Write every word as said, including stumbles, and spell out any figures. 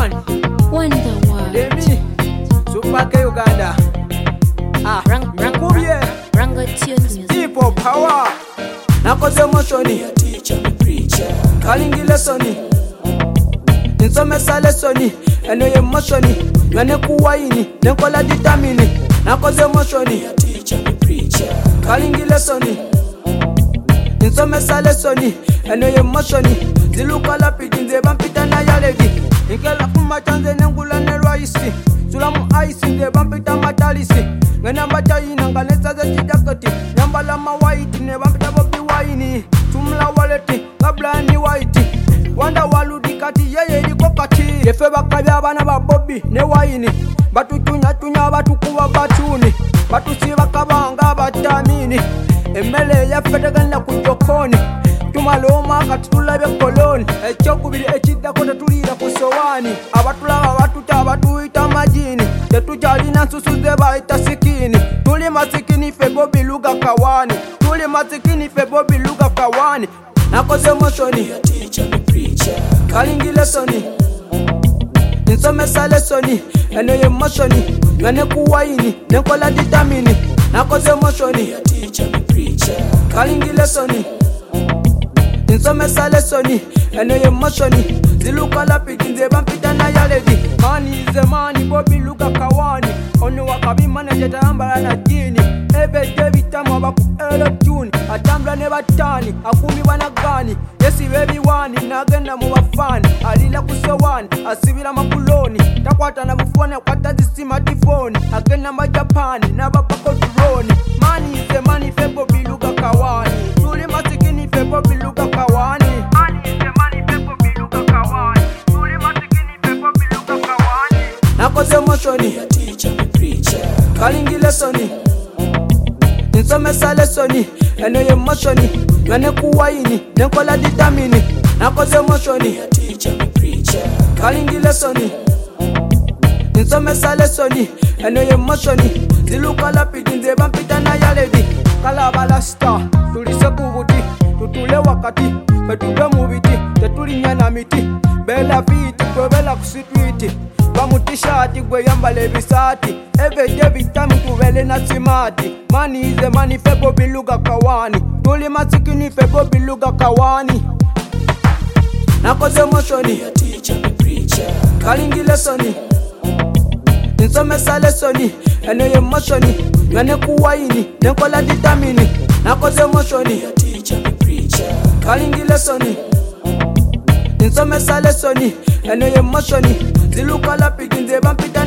man. Wonder World. Demi. Super K Uganda. Ah, Rang, rang, Kubye. Rango Tunes Music. Hip hop power. Nakoze motioni. Kalingi lessoni. Insomesa lessoni. Eno ye motioni. Ngane kuwaini. Nenkola determine. Nakoze motioni. Kalingi lessoni. Insomesa lessoni. Eno ye motioni. Ziluka la pidinze bampita na yaledi. Inkela kuma chanze nengula nerwa isi. Sulamu aisi nde bampita matalisi. Ngena mbata yina nganesa ze chidakoti. Nyambala mawaiti ne bampita bobi waini. Tumla waleti ngabla ni waiti. Wanda waludi kati yeye liko kati. Yefe bakabya abana ba bobi ne waini. Batu tunya tunya batu kuwa batuni. Batu si bakabanga batamini. Emele ya fedegana kujokoni. Tumaloma katula be koloni. Echokubiri echida kota tulira kusowani. Abatula batuta batuita majini. Tetujali na susuze baita sikini. Tuli masikini fe bobi luga kawani. Tuli masikini fe bobi luga kawani. Nakoze motioni. Kalingi lessoni. Insomesa lessoni. Eno ye motioni. Ngane kuwaini. Nenkola determine. Nakoze motioni. Kalingi lessoni. Insomesa lessoni. Eno ye motioni. Ziluka la pidinze bampita na yaledi. Mani ze mani bobi luka kawani. Ono wakabi manager tayambala na dini. Ebe debi tamu wabaku elo tuni. Atambla ne batani. Akumi wana gani. Yesi baby wani. Nagenda mu wafani. Alila kusewani. Asibila makuloni. Takwata na bufone kwa tazisima tifoni. Agenda ma Japani. Nabapako turoni. Mani ze mani fe bobi luka kawani. Tuli masikini fe bobi luka kawani. Mani ze mani fe bobi luka kawani. Tuli masikini fe bobi luka kawani. Nakoze motioni. Kalingi lessoni. Insomesa lessoni. Eno ye motioni. Ngane kuwaini. Nenkola determine. Nakoze motioni. Kalingi lessoni. Insomesa lessoni. Eno ye motioni. Ziluka la pidinze bampita na yaledi. Kalabala star. Tulise kubuti. Tutule wakati. Petube mubiti. Tetulinya na miti. Bela fiti. Kwebela kusitwiti. Bamutisha ati gwe yambale bisati. Eve debi tamu tuvele na simati. Mani ize mani febo biluga kawani. Tuli masikini febo biluga kawani. Nakoze motioni. Kalingi lessoni. Insomesa lessoni. Eno ye motioni. Ngane kuwaini. Nenkola determine. Nakoze motioni. Kalingi lessoni. Insomesa lessoni. Eno ye motioni. Ziluka la pidinze bampita